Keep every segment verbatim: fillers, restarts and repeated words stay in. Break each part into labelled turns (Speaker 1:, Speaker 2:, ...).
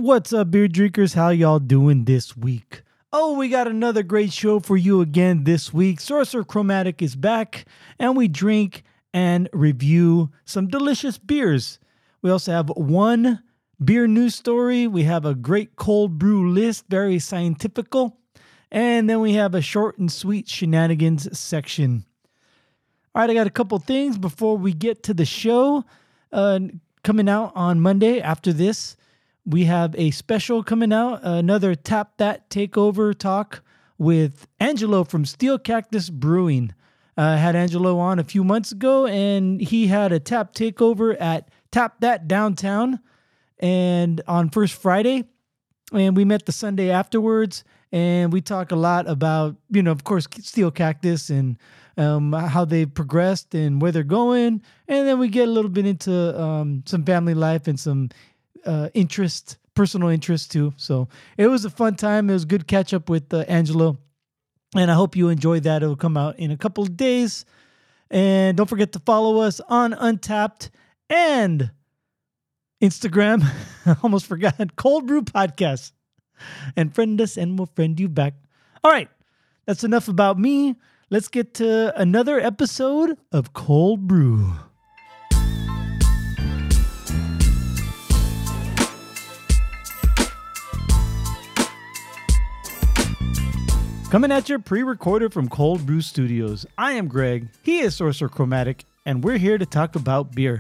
Speaker 1: What's up, beer drinkers? How y'all doing this week? Oh, we got another great show for you again this week. Sorcerer Chromatic is back, and we drink and review some delicious beers. We also have one beer news story. We have a great cold brew list, very scientifical. And then we have a short and sweet shenanigans section. All right, I got a couple things before we get to the show. Uh, coming out on Monday after this, we have a special coming out, another Tap That Takeover talk with Angelo from Steel Cactus Brewing. I uh, had Angelo on a few months ago, and he had a tap takeover at Tap That Downtown and on First Friday. And we met the Sunday afterwards, and we talk a lot about, you know, of course, Steel Cactus and um, how they've progressed and where they're going. And then we get a little bit into um, some family life and some uh, interest, personal interest too. So it was a fun time. It was a good catch up with uh, Angelo. And I hope you enjoyed that. It will come out in a couple of days. And don't forget to follow us on Untapped and Instagram. I almost forgot. Cold Brew Podcast. And friend us and we'll friend you back. All right. That's enough about me. Let's get to another episode of Cold Brew. Coming at you pre-recorded from Cold Brew Studios. I am Greg. He is Sorcerer Chromatic. And we're here to talk about beer.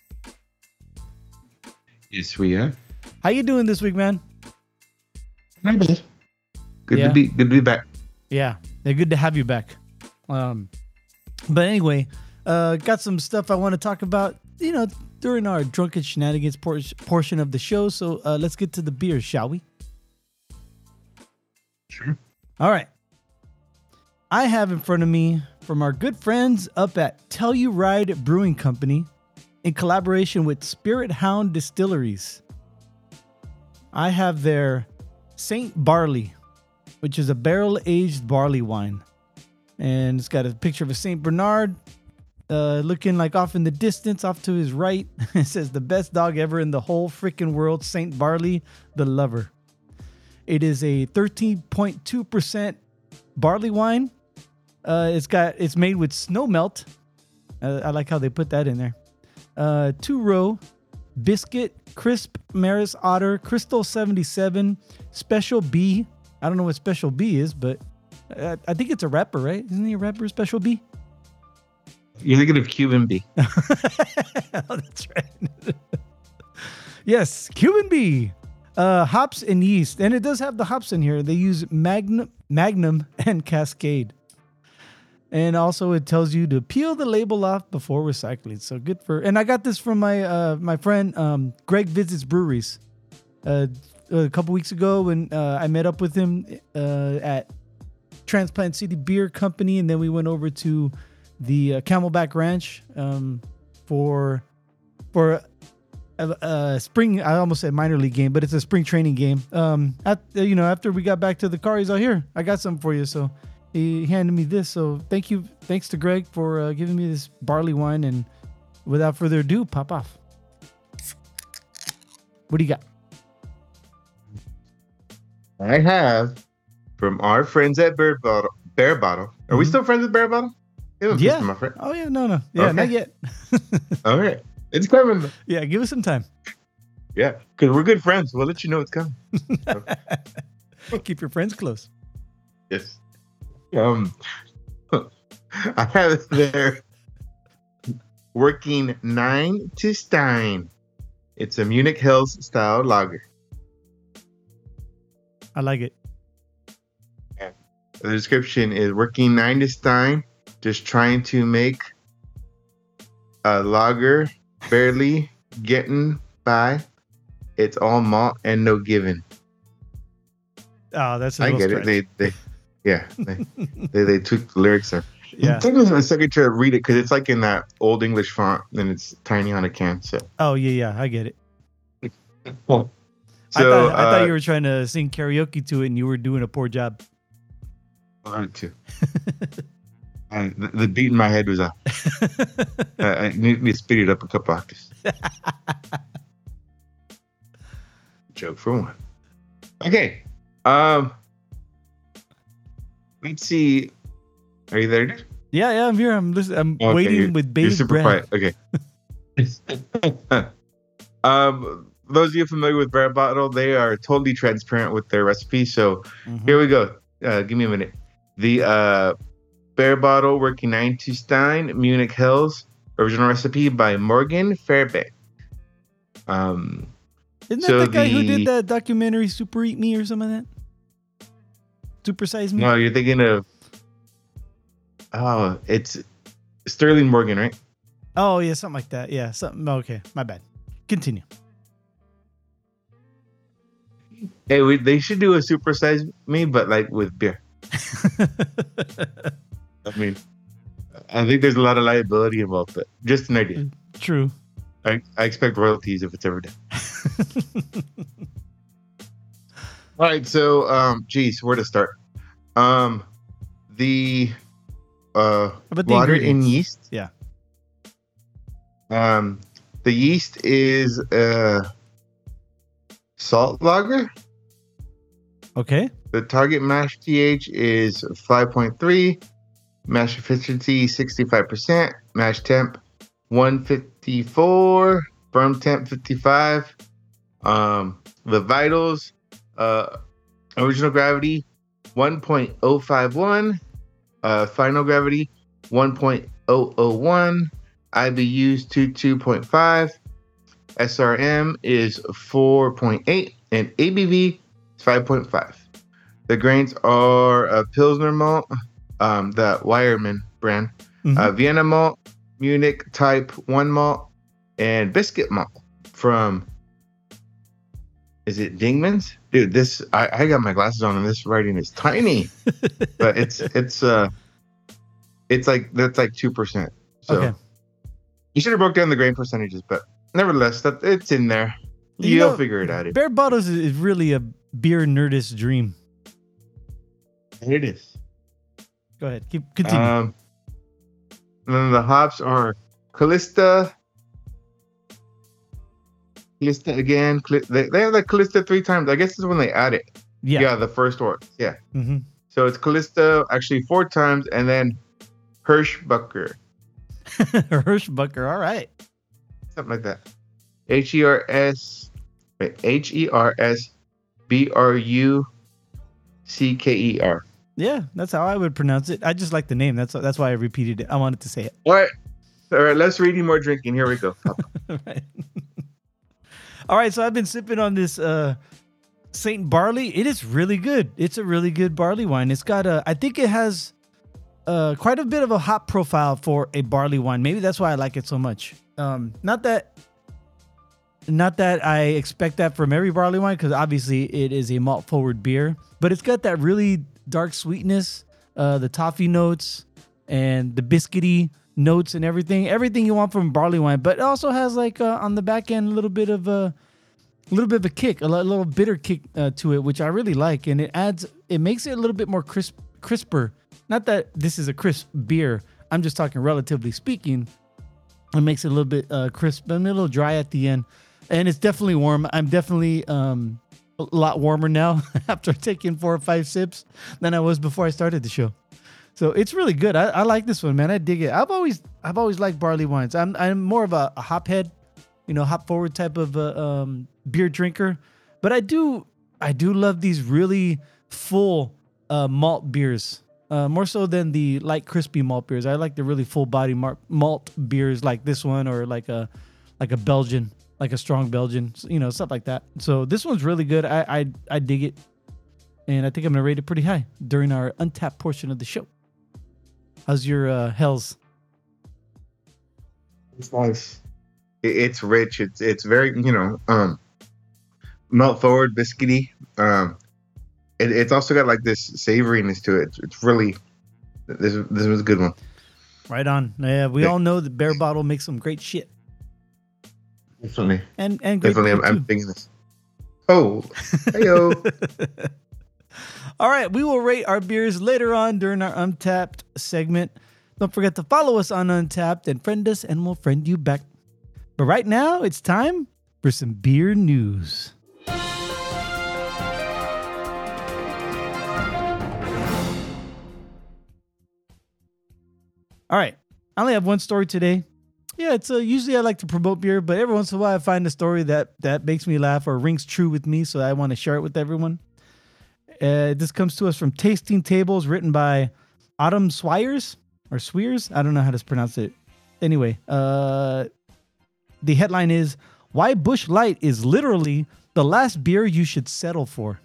Speaker 2: Yes, we are.
Speaker 1: How you doing this week, man?
Speaker 2: Not bad. Good
Speaker 1: Yeah.
Speaker 2: to be good to be back.
Speaker 1: Yeah, they're good to have you back. Um, but anyway, uh, got some stuff I want to talk about, you know, during our drunken shenanigans por- portion of the show. So uh, let's get to the beer, shall we?
Speaker 2: Sure.
Speaker 1: All right. I have in front of me from our good friends up at Telluride Brewing Company in collaboration with Spirit Hound Distilleries. I have their Saint Barley, which is a barrel-aged barley wine. And it's got a picture of a Saint Bernard uh, looking like off in the distance, off to his right. It says, the best dog ever in the whole freaking world, Saint Barley, the lover. It is a thirteen point two percent barley wine. Uh, it's got it's made with snow melt. Uh, I like how they put that in there. Uh, two row, biscuit, crisp, Maris Otter, Crystal seventy-seven, Special B. I don't know what Special B is, but I, I think it's a rapper, right? Isn't he a rapper, Special B?
Speaker 2: You're thinking of Cuban B.
Speaker 1: Oh, that's right. Yes, Cuban B. Uh, hops and yeast. And it does have the hops in here. They use Magnum, Magnum and Cascade. And also it tells you to peel the label off before recycling. So good for... And I got this from my uh, my friend, um, Greg Visits Breweries. Uh, a couple weeks ago when uh, I met up with him uh, at Transplant City Beer Company. And then we went over to the uh, Camelback Ranch um, for... for A, a spring, I almost said minor league game, but it's a spring training game. Um, at, you know, after we got back to the car, he's out here. I got something for you. So he handed me this. So thank you. Thanks to Greg for uh, giving me this barley wine. And without further ado, pop off. What do you got?
Speaker 2: I have from our friends at Bear Bottle. Bear Bottle. Are mm-hmm. we still friends with Bear Bottle?
Speaker 1: Yeah.
Speaker 2: My friend.
Speaker 1: Oh yeah. No, no. Yeah, okay. Not yet.
Speaker 2: All right. It's coming.
Speaker 1: Yeah, give us some time.
Speaker 2: Yeah, because we're good friends. We'll let you know it's coming.
Speaker 1: Keep your friends close.
Speaker 2: Yes. Um, I have their working nine to Stein. It's a Munich Hills style lager.
Speaker 1: I like it.
Speaker 2: Yeah. The description is working nine to Stein, just trying to make a lager. Barely getting by. It's all malt and no giving.
Speaker 1: Oh, that's a
Speaker 2: I get
Speaker 1: stretch.
Speaker 2: it. They, they, yeah, they, they, they took the lyrics there.
Speaker 1: Yeah.
Speaker 2: It took me a second to read it because it's like in that old English font and it's tiny on a can. So.
Speaker 1: Oh yeah, yeah, I get it.
Speaker 2: Well,
Speaker 1: so, I thought, I
Speaker 2: uh,
Speaker 1: thought you were trying to sing karaoke to it and you were doing a poor job.
Speaker 2: I wanted to. I, the, the beat in my head was off. uh, I need to speed it up a couple octaves. Joke for one. Okay. Um. Let's see. Are you there?
Speaker 1: Yeah, yeah, I'm here. I'm listening. I'm
Speaker 2: Okay,
Speaker 1: waiting
Speaker 2: you're-
Speaker 1: with
Speaker 2: You're
Speaker 1: bated
Speaker 2: super
Speaker 1: breath.
Speaker 2: quiet. Okay. um. Those of you familiar with Bear Bottle, they are totally transparent with their recipe. So
Speaker 1: Mhm.
Speaker 2: here we go. Uh, give me a minute. The uh, Bear Bottle Working ninety Stein Munich Hills original recipe by Morgan Fairbank. Um.
Speaker 1: Isn't that
Speaker 2: so
Speaker 1: the guy who
Speaker 2: the-
Speaker 1: did that documentary Super Eat Me or something like that? Super Size Me?
Speaker 2: No, you're thinking of. Oh, it's Sterling Morgan, right?
Speaker 1: Oh, yeah, something like that. Yeah, something. Okay, my bad. Continue.
Speaker 2: Hey, we, they should do a supersize me, but like with beer. I mean, I think there's a lot of liability involved, but just an idea.
Speaker 1: True.
Speaker 2: I, I expect royalties if it's ever done. All right, so um, geez, where to start? Um, the uh
Speaker 1: about the
Speaker 2: water and
Speaker 1: ingredients?
Speaker 2: yeast.
Speaker 1: Yeah.
Speaker 2: Um, the yeast is uh salt lager.
Speaker 1: Okay.
Speaker 2: The target mash pH is five point three. Mash efficiency sixty-five percent. Mash temp one fifty-four. Firm temp fifty-five. Um, the vitals, uh, original gravity one point oh five one. Uh, final gravity one point oh oh one. I B U's twenty-two point five. S R M is four point eight. And A B V is five point five. The grains are a Pilsner malt, um, the Weyermann brand,
Speaker 1: Mhm.
Speaker 2: uh, Vienna malt, Munich Type one malt, and biscuit malt from, is it Dingman's? Dude, this, I, I got my glasses on and this writing is tiny, but it's, it's, uh, it's like, that's like two percent. So
Speaker 1: Okay.
Speaker 2: you should have broke down the grain percentages, but nevertheless, that it's in there.
Speaker 1: You
Speaker 2: You'll
Speaker 1: know,
Speaker 2: figure it out.
Speaker 1: Bear Bottles is really a beer nerdist dream.
Speaker 2: It is.
Speaker 1: Go ahead. Keep continue.
Speaker 2: Um, and then the hops are Callista. Callista again. Cali- They, they have like Callista three times. I guess this is when they add it.
Speaker 1: yeah.
Speaker 2: Yeah, the first one. Yeah.
Speaker 1: Mm-hmm.
Speaker 2: So it's Callista actually four times, and then Hirschbucker,
Speaker 1: Hirschbucker. All right.
Speaker 2: something like that. H E R S, wait, H E R S B R U C K E R.
Speaker 1: Yeah, that's how I would pronounce it. I just like the name. That's that's why I repeated it. I wanted to say it.
Speaker 2: All right. All right, less reading, more drinking. Here we go.
Speaker 1: Right. All right, so I've been sipping on this uh, Saint Barley. It is really good. It's a really good barley wine. It's got a, I think it has uh, quite a bit of a hop profile for a barley wine. Maybe that's why I like it so much. Um, not that, not that I expect that from every barley wine, because obviously it is a malt forward beer. But it's got that really dark sweetness, uh, the toffee notes, and the biscuity notes and everything. Everything you want from barley wine. But it also has like uh, on the back end a little bit of a, a little bit of a kick, a li- little bitter kick uh, to it, which I really like. And it adds, it makes it a little bit more crisp, crisper. Not that this is a crisp beer. I'm just talking relatively speaking. It makes it a little bit uh, crisp and a little dry at the end. And it's definitely warm. I'm definitely um, a lot warmer now after taking four or five sips than I was before I started the show. So it's really good. I, I like this one, man. I dig it. I've always I've always liked barley wines. I'm I'm more of a, a hop head, you know, hop forward type of uh, um, beer drinker. But I do I do love these really full uh, malt beers. Uh, more so than the light crispy malt beers. I like the really full body mar- malt beers like this one, or like a like a Belgian, like a strong Belgian, you know, stuff like that. So this one's really good. I I, I dig it, and I think I'm gonna rate it pretty high during our untapped portion of the show. How's your uh, Hells?
Speaker 2: It's nice. It, it's rich. It's it's very, you know, um, melt forward, biscuity. Um, it, it's also got like this savoriness to it. It's, it's really this this was a good one.
Speaker 1: Right on. Yeah, we
Speaker 2: Yeah.
Speaker 1: all know that Bear Bottle makes some great shit,
Speaker 2: Definitely,
Speaker 1: and and great
Speaker 2: definitely. I'm,
Speaker 1: beer,
Speaker 2: I'm
Speaker 1: too.
Speaker 2: thinking this. Oh, heyo.
Speaker 1: All right, we will rate our beers later on during our Untapped segment. Don't forget to follow us on Untapped and friend us, and we'll friend you back. But right now, it's time for some beer news. All right. I only have one story today. Yeah, it's uh, usually I like to promote beer, but every once in a while I find a story that, that makes me laugh or rings true with me, so I want to share it with everyone. Uh, this comes to us from Tasting Tables, written by Autumn Swires or Swears. I don't know how to pronounce it. Anyway, uh, the headline is, Why Busch Light is literally the last beer you should settle for.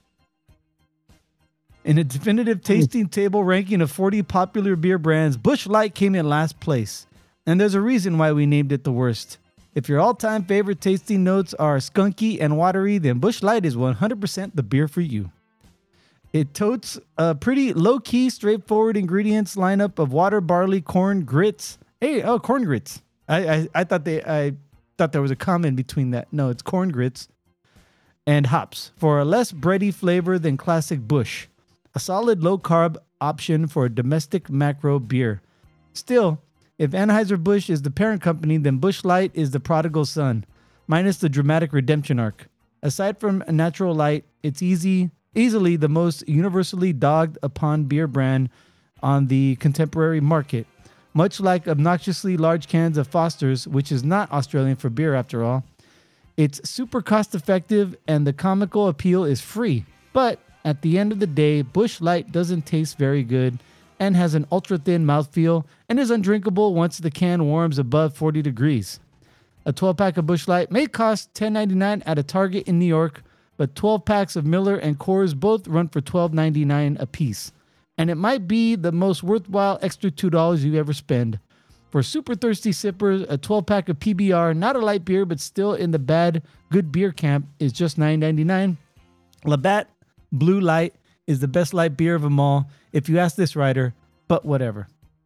Speaker 1: In a definitive tasting table ranking of forty popular beer brands, Busch Light came in last place. And there's a reason why we named it the worst. If your all-time favorite tasting notes are skunky and watery, then Busch Light is one hundred percent the beer for you. It totes a pretty low-key, straightforward ingredients lineup of water, barley, corn, grits. Hey, oh, corn grits. I I, I thought they I thought there was a comment between that. No, it's corn grits and hops for a less bready flavor than classic Busch. A solid low-carb option for a domestic macro beer. Still, if Anheuser-Busch is the parent company, then Busch Light is the prodigal son, minus the dramatic redemption arc. Aside from a natural light, it's easy, easily the most universally dogged upon beer brand on the contemporary market. Much like obnoxiously large cans of Foster's, which is not Australian for beer after all. It's super cost-effective and the comical appeal is free. But at the end of the day, Busch Light doesn't taste very good and has an ultra-thin mouthfeel and is undrinkable once the can warms above forty degrees. A twelve-pack of Busch Light may cost ten ninety-nine at a Target in New York, but twelve packs of Miller and Coors both run for twelve ninety-nine a piece. And it might be the most worthwhile extra two dollars you ever spend. For super thirsty sippers, a twelve-pack of P B R, not a light beer, but still in the bad, good beer camp, is just nine ninety-nine. Labatt Blue Light is the best light beer of them all, if you ask this writer, but whatever.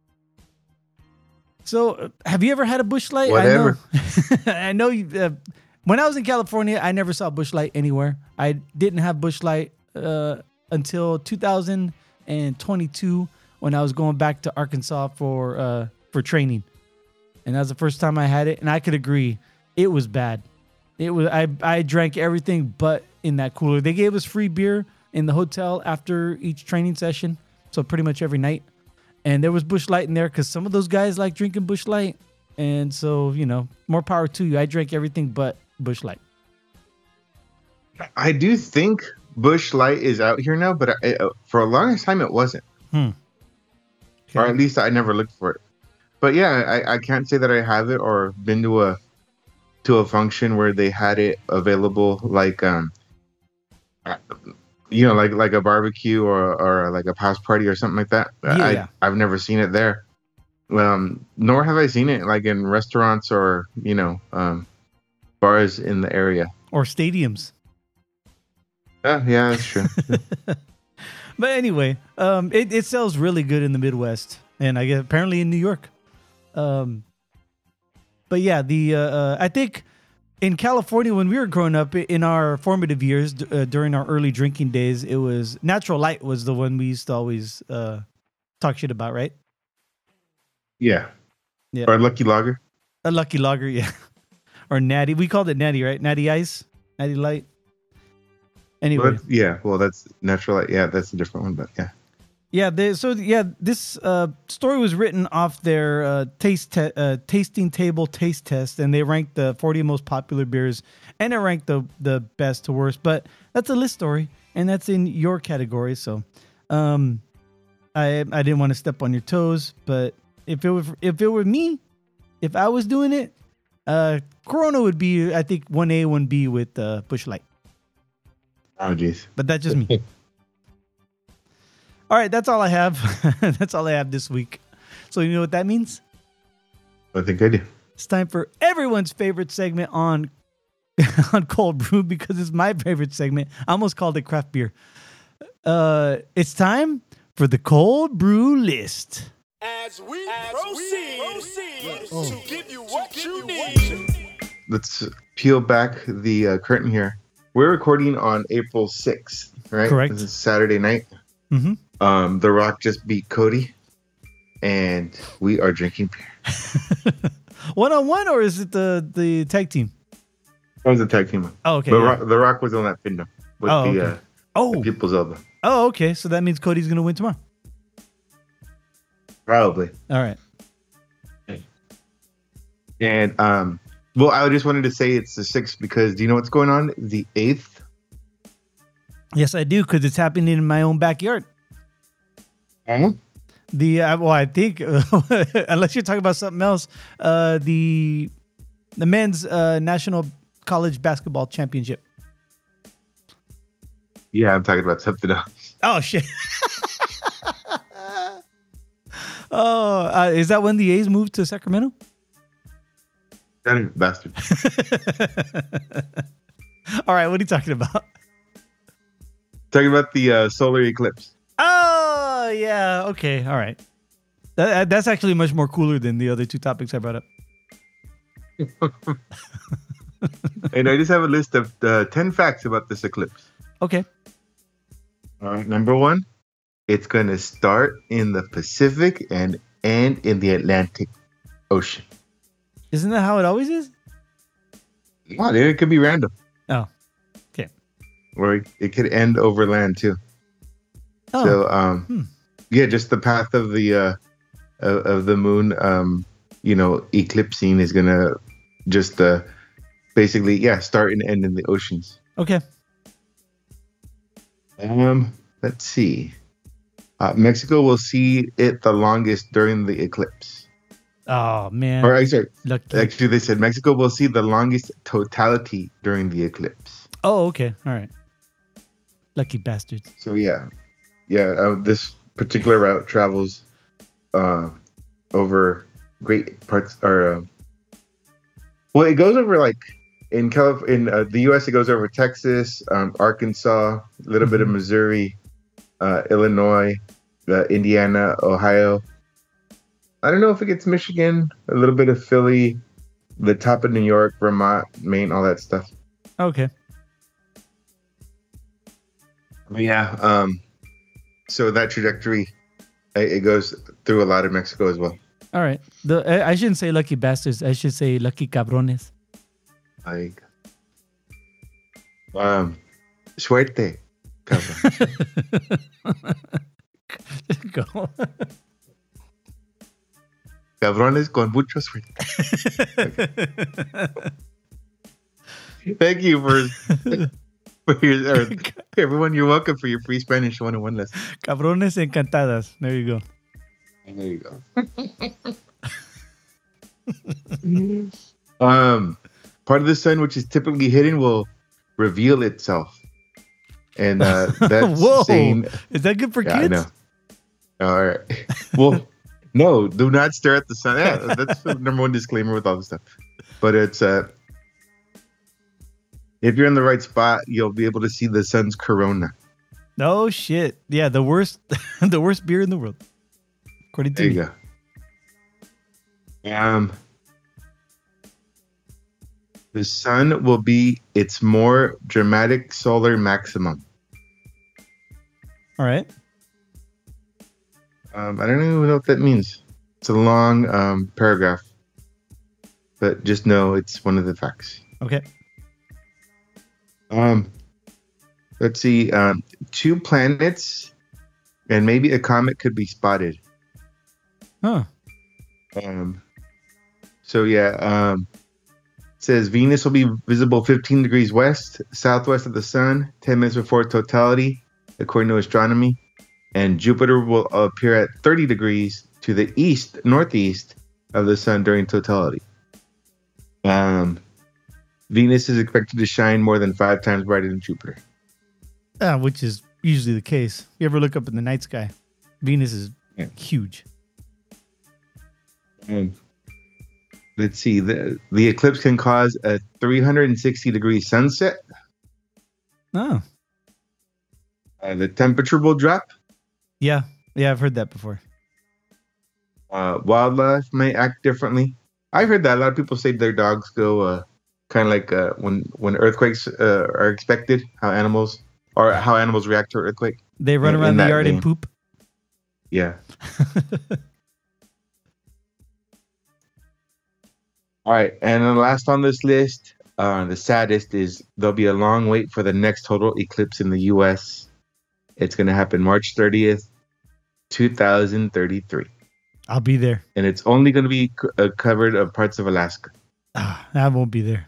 Speaker 1: So, uh, have you ever had a Busch Light?
Speaker 2: Whatever.
Speaker 1: I know, I know you, uh, when I was in California, I never saw Busch Light anywhere. I didn't have Busch Light uh, until two thousand twenty-two when I was going back to Arkansas for uh, for training. And that was the first time I had it, and I could agree, it was bad. It was I, I drank everything but in that cooler. They gave us free beer in the hotel after each training session, so pretty much every night. And there was Busch Light in there because some of those guys like drinking Busch Light. And so, you know, more power to you. I drank everything but Busch Light.
Speaker 2: I do think Busch Light is out here now, but I, uh, for a longest time it wasn't.
Speaker 1: Hmm. Okay.
Speaker 2: Or at least I never looked for it. But yeah, I, I can't say that I have it or been to a to a function where they had it available, like um, you know, like like a barbecue or or like a house party or something like that.
Speaker 1: Yeah,
Speaker 2: I,
Speaker 1: yeah.
Speaker 2: I've never seen it there. Um, nor have I seen it like in restaurants or you know um, bars in the area
Speaker 1: or stadiums.
Speaker 2: Uh, yeah, that's true.
Speaker 1: But anyway, um, it, it sells really good in the Midwest, and I guess apparently in New York. Um, but yeah, the uh, uh, I think in California when we were growing up in our formative years d- uh, during our early drinking days, it was Natural Light was the one we used to always uh, talk shit about, right?
Speaker 2: Yeah.
Speaker 1: Yeah.
Speaker 2: Or Lucky Lager.
Speaker 1: A Lucky Lager, yeah. Or Natty. We called it Natty, right? Natty Ice, Natty Light. Anyway.
Speaker 2: Well, yeah, well, that's Natural Light. Yeah, that's a different one, but yeah.
Speaker 1: Yeah, they, so yeah, this uh, story was written off their uh, taste te- uh, tasting table taste test, and they ranked the forty most popular beers, and it ranked the the best to worst. But that's a list story, and that's in your category. So, um, I I didn't want to step on your toes, but if it was if it were me, if I was doing it, uh, Corona would be I think one A, one B with uh, Busch Light.
Speaker 2: Oh, geez.
Speaker 1: But that's just me. All right, that's all I have. That's all I have this week. So you know what that means?
Speaker 2: I think I do.
Speaker 1: It's time for everyone's favorite segment on on Cold Brew because it's my favorite segment. I almost called it craft beer. Uh, it's time for the Cold Brew List.
Speaker 3: As we As proceed, we proceed
Speaker 1: oh.
Speaker 3: to give you what give you need.
Speaker 2: Let's peel back the uh, curtain here. We're recording on April sixth, right?
Speaker 1: Correct.
Speaker 2: This is Saturday night.
Speaker 1: Mm-hmm.
Speaker 2: Um, The Rock just beat Cody, and we are drinking beer.
Speaker 1: One on one, or is it the the tag team?
Speaker 2: That was a tag team.
Speaker 1: Oh, okay.
Speaker 2: The,
Speaker 1: yeah.
Speaker 2: Rock, the Rock was on that pin though, with
Speaker 1: Oh,
Speaker 2: the,
Speaker 1: okay.
Speaker 2: uh,
Speaker 1: Oh,
Speaker 2: the People's Elbow.
Speaker 1: oh, okay. So that means Cody's gonna win tomorrow.
Speaker 2: Probably.
Speaker 1: All right.
Speaker 2: And um, well, I just wanted to say it's the sixth because do you know what's going on? The eighth.
Speaker 1: Yes, I do, because it's happening in my own backyard.
Speaker 2: Uh-huh.
Speaker 1: The uh, well, I think unless you're talking about something else, uh, the the men's uh, national college basketball championship.
Speaker 2: Yeah, I'm talking about something else.
Speaker 1: Oh shit! oh, uh, is that when the A's moved to Sacramento?
Speaker 2: That is bastard.
Speaker 1: All right, what are you talking about?
Speaker 2: Talking about the uh, solar eclipse.
Speaker 1: Oh yeah, okay, all right. That, that's actually much more cooler than the other two topics I brought up.
Speaker 2: And I just have a list of uh, ten facts about this eclipse.
Speaker 1: Okay.
Speaker 2: All right. Number one, it's going to start in the Pacific and end in the Atlantic Ocean.
Speaker 1: Isn't that how it always is?
Speaker 2: Wow, dude, it could be random.
Speaker 1: Oh, okay.
Speaker 2: Or it, it could end over land too.
Speaker 1: Oh.
Speaker 2: So, um,
Speaker 1: Hmm.
Speaker 2: yeah, just the path of the uh, of, of the moon, um, you know, eclipsing is gonna just uh, basically, yeah, start and end in the oceans.
Speaker 1: Okay.
Speaker 2: Um, let's see. Uh, Mexico will see it the longest during the eclipse.
Speaker 1: Oh man.
Speaker 2: Or actually,
Speaker 1: Lucky.
Speaker 2: actually, they said Mexico will see the longest totality during the eclipse.
Speaker 1: Oh, okay. All right. Lucky bastards.
Speaker 2: So yeah, yeah. Uh, this particular route travels uh, over great parts. Or uh, well, it goes over like in Calif- in uh, the U S. It goes over Texas, um, Arkansas, a little bit of Missouri, uh, Illinois, uh, Indiana, Ohio. I don't know if it gets Michigan, a little bit of Philly, the top of New York, Vermont, Maine, all that stuff.
Speaker 1: Okay.
Speaker 2: But yeah, um, so that trajectory, it it goes through a lot of Mexico as well.
Speaker 1: All right. The I I shouldn't say lucky bastards. I should say lucky cabrones.
Speaker 2: Like, um, suerte, cabrón.
Speaker 1: Go.
Speaker 2: Cabrones con mucho suerte. Thank you for, for your, or, everyone. You're welcome for your free Spanish one oh one lesson.
Speaker 1: Cabrones encantadas. There you go.
Speaker 2: There you go. um, part of the sun, which is typically hidden, will reveal itself, and uh, that's
Speaker 1: Whoa.
Speaker 2: saying,
Speaker 1: Is that good for
Speaker 2: yeah,
Speaker 1: kids?
Speaker 2: I know. All right. Well, no, do not stare at the sun. Yeah, that's the number one disclaimer with all this stuff. But it's uh, if you're in the right spot, you'll be able to see the sun's corona.
Speaker 1: No shit. Yeah, the worst the worst beer in the world. According to
Speaker 2: There
Speaker 1: me.
Speaker 2: you go. Um, the sun will be its more dramatic solar maximum.
Speaker 1: All right.
Speaker 2: Um, I don't even know what that means. It's a long um, paragraph, but just know it's one of the facts.
Speaker 1: Okay.
Speaker 2: Um, let's see. Um, two planets and maybe a comet could be spotted.
Speaker 1: Huh.
Speaker 2: Um, so yeah. Um, it says Venus will be visible fifteen degrees west, southwest of the sun, ten minutes before totality, according to astronomy. And Jupiter will appear at thirty degrees to the east, northeast of the sun during totality. Um, Venus is expected to shine more than five times brighter than Jupiter.
Speaker 1: Uh, which is usually the case. You ever look up in the night sky? Venus is
Speaker 2: Yeah.
Speaker 1: huge.
Speaker 2: Um, let's see. The, the eclipse can cause a three hundred sixty degree sunset.
Speaker 1: Oh.
Speaker 2: Uh, the temperature will drop.
Speaker 1: Yeah. Yeah, I've heard that before.
Speaker 2: Uh, wildlife may act differently. I've heard that a lot of people say their dogs go uh, kind of like uh, when when earthquakes uh, are expected. How animals or how animals react to an earthquake.
Speaker 1: They run
Speaker 2: In-
Speaker 1: around
Speaker 2: in
Speaker 1: the
Speaker 2: that
Speaker 1: yard and
Speaker 2: vein.
Speaker 1: poop.
Speaker 2: Yeah. All right, and the last on this list, uh, the saddest is there'll be a long wait for the next total eclipse in the U S. It's going to happen March thirtieth, two thousand thirty-three.
Speaker 1: I'll be there.
Speaker 2: and it's only going to be c- uh, covered of parts of Alaska.
Speaker 1: Ah, I won't be there.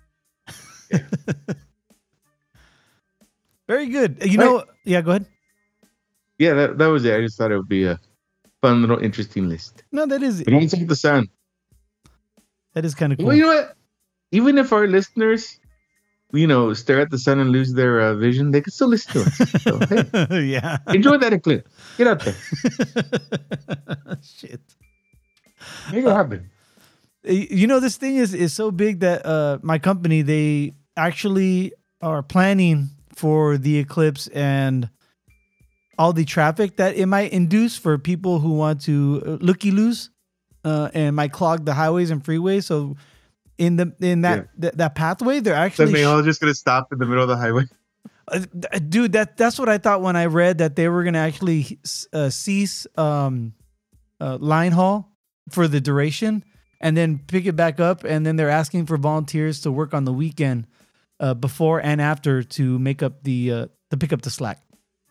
Speaker 1: Very good. You know, yeah, go ahead.
Speaker 2: Yeah, that, that was it. I just thought it would be a fun little interesting list.
Speaker 1: No, that is
Speaker 2: But don't take the sun.
Speaker 1: that is kind of cool.
Speaker 2: Well, you know what? Even if our listeners, you know, stare at the sun and lose their uh, vision, they can still listen to us. So, hey,
Speaker 1: Yeah.
Speaker 2: enjoy that eclipse. Get out there.
Speaker 1: Shit.
Speaker 2: Make it happen.
Speaker 1: You know, this thing is is so big that uh my company, they actually are planning for the eclipse and all the traffic that it might induce for people who want to looky loose uh and might clog the highways and freeways. So in the in that
Speaker 2: Yeah.
Speaker 1: that, that pathway, they're
Speaker 2: So
Speaker 1: actually
Speaker 2: they all just going to stop in the middle of the highway.
Speaker 1: Uh, dude, that that's what I thought when I read that they were gonna actually uh, cease um, uh, line haul for the duration and then pick it back up, and then they're asking for volunteers to work on the weekend uh, before and after to make up the uh, to pick up the slack.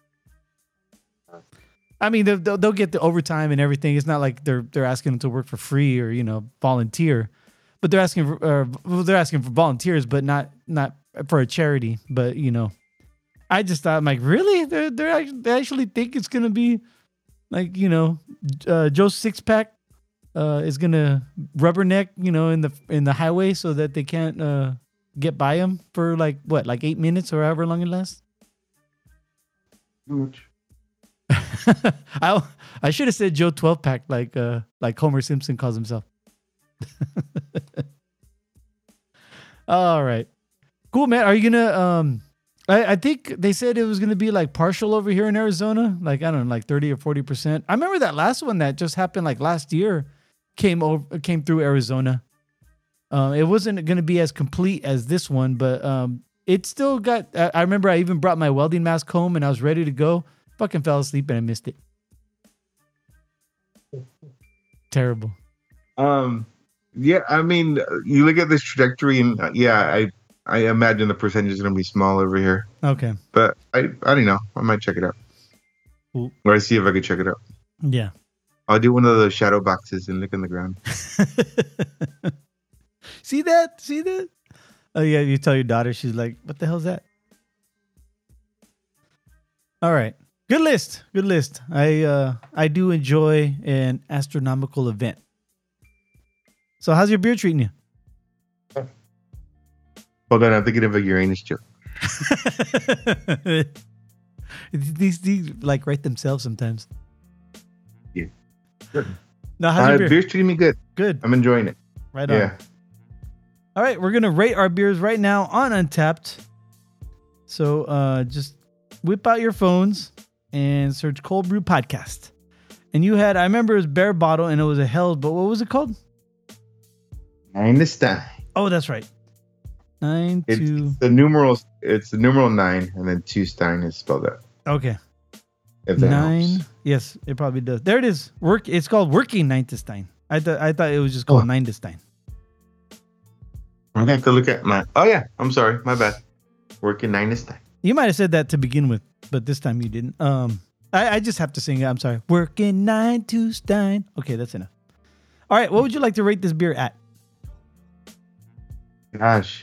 Speaker 1: I mean, they'll, they'll they'll get the overtime and everything. It's not like they're they're asking them to work for free or you know volunteer, but they're asking for uh, well, they're asking for volunteers, but not not for a charity. But you know. I just thought, I'm like, really? They're, they're actually, they actually think it's going to be like, you know, uh, Joe Sixpack uh, is going to rubberneck, you know, in the in the highway so that they can't uh, get by him for like, what, like eight minutes or however long it lasts? I I should have said Joe twelve pack like uh, like Homer Simpson calls himself. All right. Cool, man. Are you going to... um? I, I think they said it was going to be like partial over here in Arizona. Like, I don't know, like thirty or forty percent. I remember that last one that just happened like last year came over, came through Arizona. Uh, it wasn't going to be as complete as this one, but um, it still got, I, I remember I even brought my welding mask home and I was ready to go. Fucking fell asleep and I missed it. Terrible.
Speaker 2: Um, yeah, I mean, you look at this trajectory, and uh, yeah, I I imagine the percentage is going to be small over here.
Speaker 1: Okay.
Speaker 2: But I I don't know. I might check it out.
Speaker 1: Cool.
Speaker 2: Or I see if I can check it out.
Speaker 1: Yeah.
Speaker 2: I'll do one of those shadow boxes and look in the ground.
Speaker 1: See that? See that? Oh, yeah. You tell your daughter, she's like, what the hell's that? All right. Good list. Good list. I uh I do enjoy an astronomical event. So how's your beer treating you?
Speaker 2: Hold on, I'm thinking of a Uranus joke.
Speaker 1: these these like write themselves sometimes.
Speaker 2: Yeah. Good.
Speaker 1: Now how's
Speaker 2: Uh,
Speaker 1: your beer?
Speaker 2: beer's treating me good.
Speaker 1: Good.
Speaker 2: I'm enjoying it.
Speaker 1: Right on.
Speaker 2: Yeah.
Speaker 1: All right, we're gonna rate our beers right now on Untapped. So uh, just whip out your phones and search Cold Brew Podcast. And you had, I remember it was Bear Bottle and it was a Hell's, but what was it called?
Speaker 2: Nine this time.
Speaker 1: Oh, that's right. Nine
Speaker 2: It's,
Speaker 1: two.
Speaker 2: it's the numerals. It's the numeral nine, and then two Stein is spelled out.
Speaker 1: Okay.
Speaker 2: If that
Speaker 1: Nine.
Speaker 2: helps.
Speaker 1: Yes, it probably does. There it is. Work. It's called Working Ninetestein. I thought I thought it was just called
Speaker 2: Oh.
Speaker 1: Ninetestein.
Speaker 2: I'm gonna have to look at my. Oh yeah, I'm sorry, my bad. Working nine this time.
Speaker 1: You might have said that to begin with, but this time you didn't. Um, I, I just have to sing it. I'm sorry. Working nine to Stein. Okay, that's enough. All right, what would you like to rate this beer at?
Speaker 2: Gosh,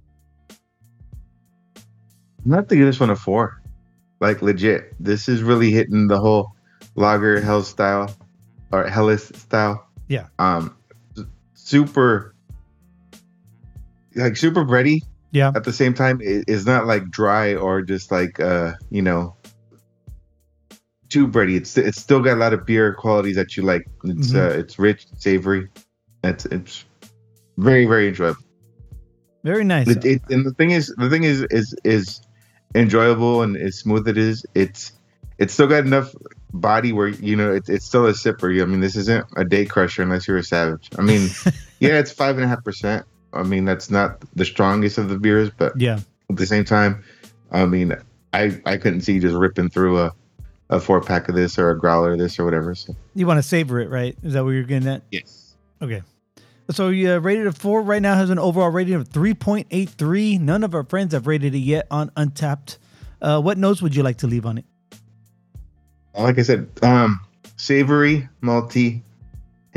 Speaker 2: I'm gonna have to give this one a four. Like legit, this is really hitting the whole lager hell style or Hellas style.
Speaker 1: Yeah.
Speaker 2: Um, super, like super bready.
Speaker 1: Yeah.
Speaker 2: At the same time, it, it's not like dry or just like uh, you know, too bready. It's it's still got a lot of beer qualities that you like. It's
Speaker 1: Mhm.
Speaker 2: uh, it's rich, savory. It's it's very very enjoyable.
Speaker 1: Very nice.
Speaker 2: It, it, and the thing is, the thing is, is is enjoyable and as smooth it is. It's it's still got enough body where you know it's it's still a sipper. I mean, this isn't a day crusher unless you're a savage. I mean, yeah, it's five and a half percent. I mean, that's not the strongest of the beers, but
Speaker 1: Yeah.
Speaker 2: at the same time, I mean, I I couldn't see just ripping through a a four pack of this or a growler of this or whatever. So
Speaker 1: You want to savor it, right? Is that what you're getting at?
Speaker 2: yes,
Speaker 1: Okay. So you uh, rated a four right now, has an overall rating of three point eight three. None of our friends have rated it yet on Untapped. Uh, what notes would you like to leave on it?
Speaker 2: like I said, um, savory, malty,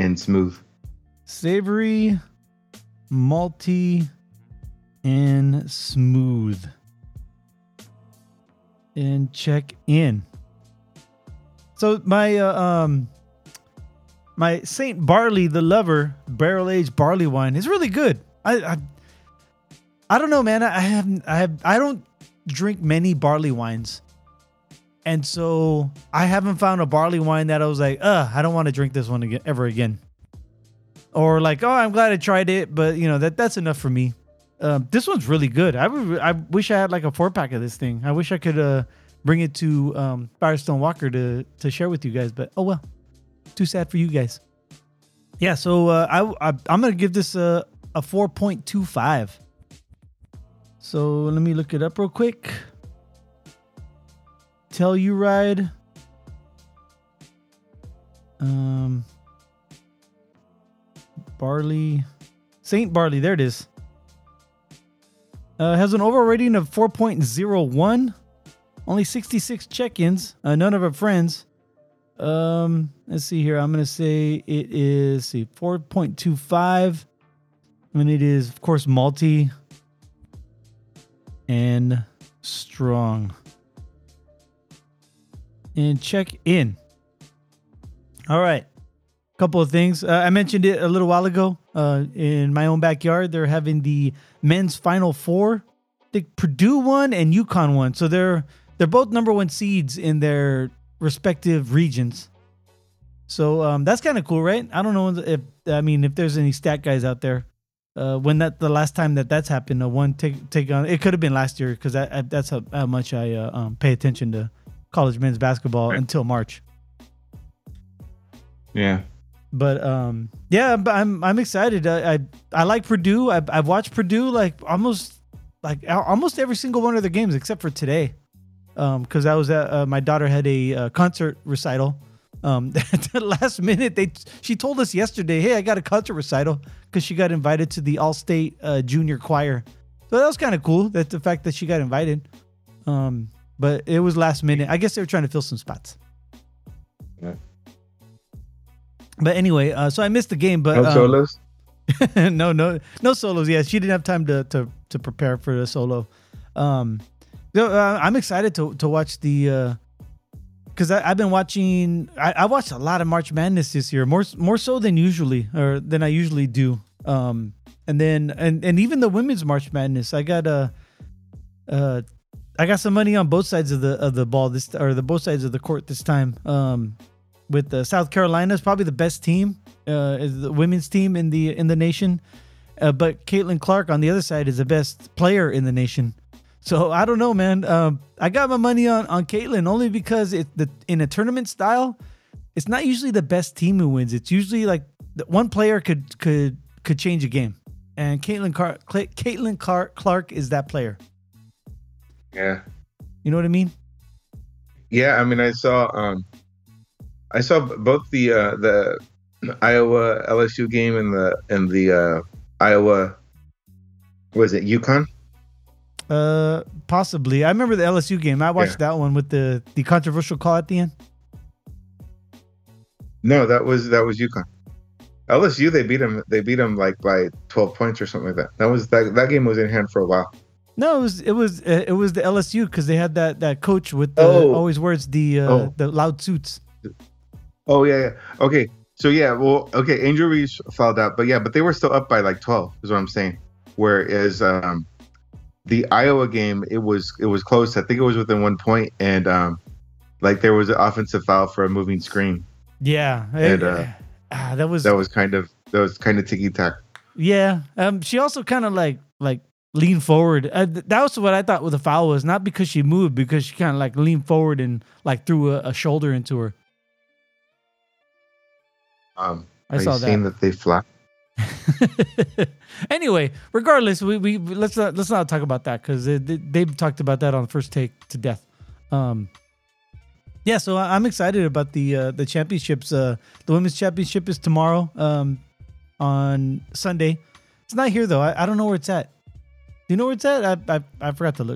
Speaker 2: and smooth.
Speaker 1: Savory, malty, and smooth. And check in. So my uh, um my Saint Barley the Lover barrel aged barley wine is really good. I I, I don't know, man. I haven't I have I don't drink many barley wines. And so I haven't found a barley wine that I was like, uh, I don't want to drink this one again ever again. Or like, oh, I'm glad I tried it, but you know, that that's enough for me. Um, this one's really good. I would, I wish I had like a four pack of this thing. I wish I could uh, bring it to um, Firestone Walker to to share with you guys, but oh well, too sad for you guys. Yeah, so uh, I, I I'm gonna give this a a four point two five. So let me look it up real quick. Telluride. Um, Barley, Saint Barley. There it is. Uh, has an overall rating of four point oh one. Only sixty-six check-ins. Uh, none of our friends. Um, let's see here. I'm gonna say it is see four point two five, and it is of course malty and strong. And check in. All right. Couple of things. Uh, I mentioned it a little while ago. Uh, in my own backyard, they're having the men's Final Four. The Purdue won and UConn won. So they're they're both number one seeds in their respective regions. So um, that's kind of cool, right? I don't know if I mean if there's any stat guys out there. Uh, when that the last time that that's happened, a one take take on it could have been last year because that's how, how much I uh, um, pay attention to college men's basketball right. until March.
Speaker 2: Yeah,
Speaker 1: but um, yeah, I'm I'm excited. I I, I like Purdue. I've I've watched Purdue like almost like almost every single one of their games except for today, um, because I was at uh, my daughter had a uh, concert recital. Um, at the last minute, they she told us yesterday, hey, I got a concert recital because she got invited to the All-State uh, Junior Choir. So that was kind of cool. That the fact that she got invited. Um. But it was last minute. I guess they were trying to fill some spots. Yeah. But anyway, uh, so I missed the game. But
Speaker 2: no
Speaker 1: um,
Speaker 2: solos.
Speaker 1: no, no, no solos. Yeah, she didn't have time to to to prepare for the solo. Um, so, uh, I'm excited to to watch the because uh, I've been watching. I, I watched a lot of March Madness this year, more more so than usually or than I usually do. Um, and then and and even the women's March Madness, I got a. Uh, uh, I got some money on both sides of the of the ball this or the both sides of the court this time. Um, with uh, South Carolina is probably the best team, uh, is the women's team in the in the nation. Uh, but Caitlin Clark on the other side is the best player in the nation. So I don't know, man. Um, I got my money on on Caitlin only because it the in a tournament style, it's not usually the best team who wins. It's usually like the, one player could could could change a game, and Caitlin Clark Caitlin Clark Clark is that player.
Speaker 2: Yeah.
Speaker 1: You know what I mean?
Speaker 2: Yeah, I mean I saw um I saw both the uh the Iowa L S U game and the and the uh Iowa was it UConn?
Speaker 1: Uh possibly. I remember the L S U game. I watched yeah. that one with the the controversial call at the end.
Speaker 2: No, that was that was UConn. L S U they beat them they beat them like by twelve points or something like that. That was that that game was in hand for a while.
Speaker 1: No, it was it was it was the L S U because they had that, that coach with the
Speaker 2: oh.
Speaker 1: always wears the uh, oh. the loud suits.
Speaker 2: Oh yeah, yeah. Okay, so yeah, well, okay. Angel Reese fouled out, but yeah, but they were still up by like twelve. Is what I'm saying. Whereas um, the Iowa game, it was it was close. I think it was within one point, and um, like there was an offensive foul for a moving screen.
Speaker 1: Yeah,
Speaker 2: and uh,
Speaker 1: ah, that was
Speaker 2: that was kind of that was kind of ticky tack.
Speaker 1: Yeah, um, she also kind of like like. lean forward. Uh, th- that was what I thought with the foul was, not because she moved, because she kind of like leaned forward and like threw a, a shoulder into her.
Speaker 2: Um,
Speaker 1: I
Speaker 2: are
Speaker 1: saw
Speaker 2: you
Speaker 1: that.
Speaker 2: saying that they flap?
Speaker 1: Anyway, regardless, we, we let's not let's not talk about that because they, they talked about that on First Take to death. Um, yeah, so I'm excited about the uh, the championships. Uh, the women's championship is tomorrow. Um, on Sunday. It's not here though. I, I don't know where it's at. Do you know where it's at? I, I I forgot to look.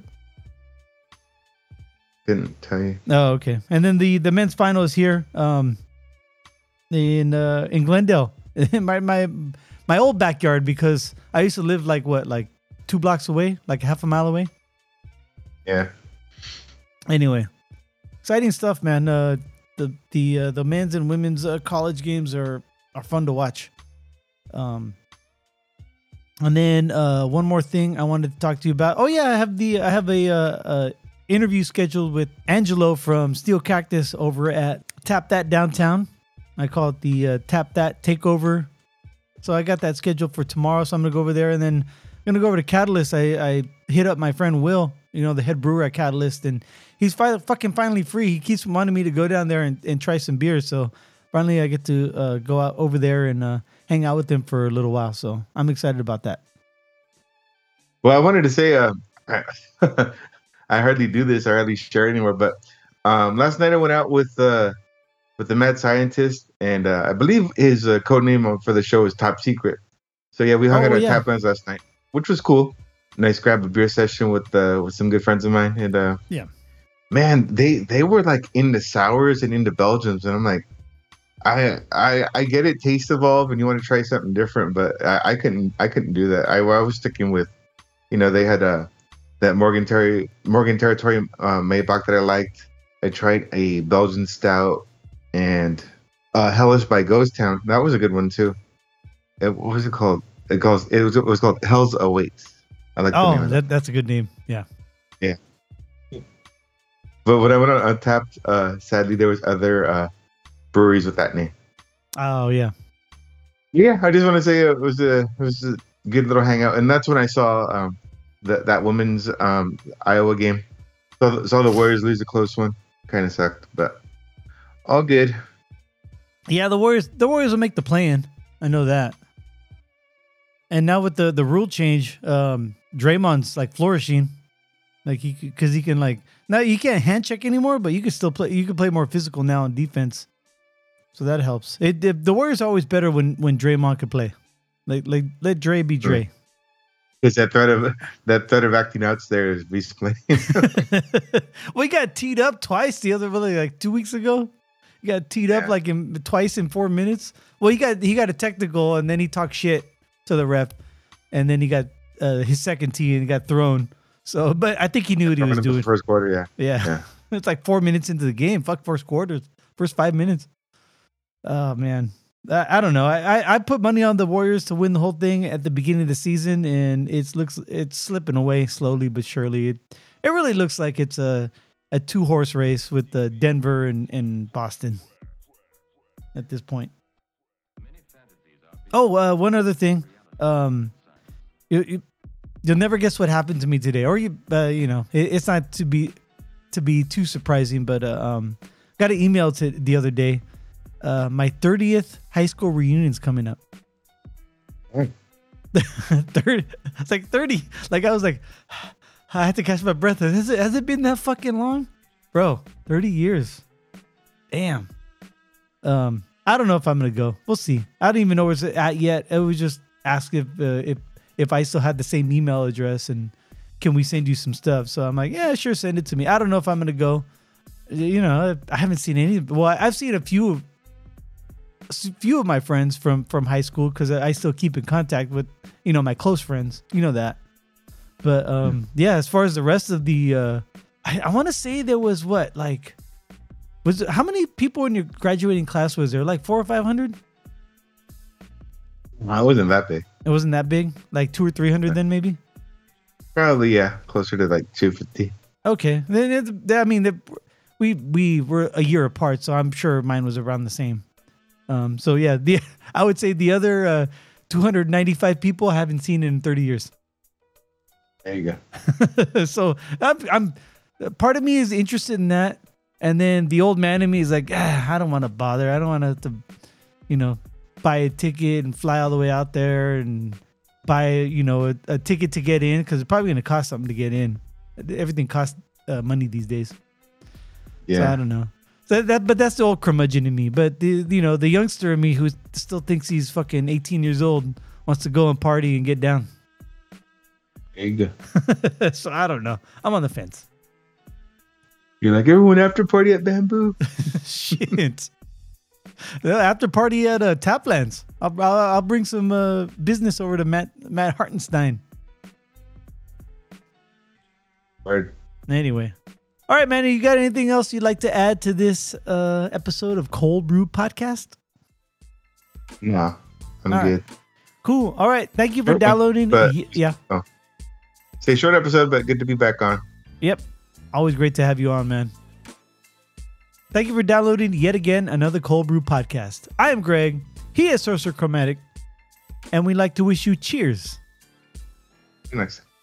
Speaker 2: Didn't tell you.
Speaker 1: Oh, okay. And then the, the men's final is here, um, in uh, in Glendale. in my my my old backyard, because I used to live like what, like two blocks away, like half a mile away.
Speaker 2: Yeah.
Speaker 1: Anyway, exciting stuff, man. Uh, the the uh, the men's and women's uh, college games are are fun to watch. Um, and then uh, one more thing I wanted to talk to you about. Oh yeah, I have the I have a, uh, uh interview scheduled with Angelo from Steel Cactus over at Tap That Downtown. I call it the uh, Tap That Takeover. So I got that scheduled for tomorrow. So I'm gonna go over there, and then I'm gonna go over to Catalyst. I, I hit up my friend Will, you know, the head brewer at Catalyst, and he's fi- fucking finally free. He keeps wanting me to go down there and, and try some beers. So finally I get to uh, go out over there and uh, hang out with him for a little while. So I'm excited about that.
Speaker 2: Well, I wanted to say, uh, I, I hardly do this. I hardly share it anymore. But um, last night I went out with uh, with the mad scientist, and uh, I believe his uh, code name for the show is Top Secret. So yeah, we hung
Speaker 1: Oh,
Speaker 2: out at
Speaker 1: yeah.
Speaker 2: Taplands last night, which was cool. Nice grab a beer session with uh, with some good friends of mine, and uh,
Speaker 1: Yeah.
Speaker 2: man, they they were like into sours and into Belgians, and I'm like, I I I get it, taste evolve, and you want to try something different, but I, I couldn't I couldn't do that. I, I was sticking with, you know, they had a that Morgan Terry Morgan Territory uh, Maybach that I liked. I tried a Belgian stout and uh, Hellish by Ghost Town. That was a good one too. It, what was it called? It calls it was it was called Hell's Awaits. I like the name
Speaker 1: Oh,
Speaker 2: of
Speaker 1: that, that's a good name. Yeah.
Speaker 2: But when I went on Untapped, uh, sadly there was other uh, breweries with that name.
Speaker 1: Oh yeah.
Speaker 2: Yeah, I just want to say it was a it was a good little hangout, and that's when I saw um, that that women's um, Iowa game. Saw, saw the Warriors lose a close one. Kind of sucked, but all good.
Speaker 1: Yeah, the Warriors the Warriors will make the play-in. I know that. And now with the, the rule change, um, Draymond's like flourishing, like he because he can like now you can't hand check anymore, but you can still play. You can play more physical now on defense, so that helps. It, it the Warriors are always better when when Draymond can play. Like like let Dre be Dre.
Speaker 2: Because that threat of that threat of acting outs there is basically.
Speaker 1: We got teed up twice the other like two weeks ago. He got teed up
Speaker 2: Yeah.
Speaker 1: like in twice in four minutes. Well, he got he got a technical and then he talked shit to the ref, and then he got uh, his second tee and he got thrown. So, but I think he knew what he was doing.
Speaker 2: First quarter, yeah.
Speaker 1: Yeah.
Speaker 2: Yeah.
Speaker 1: It's like four minutes into the game. Fuck first quarter, first five minutes. Oh man, I, I don't know. I, I I put money on the Warriors to win the whole thing at the beginning of the season, and it's looks it's slipping away slowly but surely. It it really looks like it's a a two horse race with the Denver and, and Boston at this point. Oh, uh, one other thing. Um, you, you you'll never guess what happened to me today, or you uh, you know it, it's not to be to be too surprising, but uh, um, got an email to the other day. Uh, my thirtieth high school reunion's coming up.
Speaker 2: Mm.
Speaker 1: thirty, it's like thirty. Like I was like, I had to catch my breath. Has it, has it been that fucking long, bro? thirty years. Damn. Um, I don't know if I'm gonna go. We'll see. I don't even know where it's at yet. It was just ask if uh, if if I still had the same email address and can we send you some stuff. So I'm like, yeah, sure, send it to me. I don't know if I'm gonna go. You know, I haven't seen any. Well, I've seen a few of a few of my friends from from high school because I still keep in contact with you know my close friends. You know that. But um, yeah, as far as the rest of the, uh, I, I want to say there was what like. Was it, how many people in your graduating class was there? Like four or five hundred?
Speaker 2: I wasn't that big.
Speaker 1: It wasn't that big. Like two or three hundred, then maybe.
Speaker 2: Probably yeah, closer to like two fifty.
Speaker 1: Okay, then it, I mean, the, we we were a year apart, so I'm sure mine was around the same. Um, so yeah, the I would say the other uh, two hundred ninety-five people I haven't seen in thirty years.
Speaker 2: There you
Speaker 1: go. So I'm, I'm part of me is interested in that. And then the old man in me is like, ah, I don't want to bother. I don't want to, have to, you know, buy a ticket and fly all the way out there and buy, you know, a, a ticket to get in because it's probably going to cost something to get in. Everything costs uh, money these days.
Speaker 2: Yeah.
Speaker 1: So I don't know. So that, but that's the old curmudgeon in me. But the, you know, the youngster in me who still thinks he's fucking eighteen years old wants to go and party and get down.
Speaker 2: There you go.
Speaker 1: So I don't know. I'm on the fence.
Speaker 2: You're like everyone after party at Bamboo.
Speaker 1: Shit. The after party at uh, Taplands. I'll, I'll, I'll bring some uh, business over to Matt Matt Hartenstein.
Speaker 2: Word.
Speaker 1: Anyway. All right, Manny, you got anything else you'd like to add to this uh, episode of Cold Brew Podcast?
Speaker 2: No, I'm
Speaker 1: All
Speaker 2: good.
Speaker 1: right. Cool. All right. Thank you for
Speaker 2: Okay,
Speaker 1: downloading.
Speaker 2: but-
Speaker 1: Y- yeah.
Speaker 2: Stay short episode, but good to be back on.
Speaker 1: Yep. Always great to have you on, man. Thank you for downloading yet again another Cold Brew Podcast. I am Greg. He is Sorcerer Chromatic. And we'd like to wish you cheers.
Speaker 2: Next.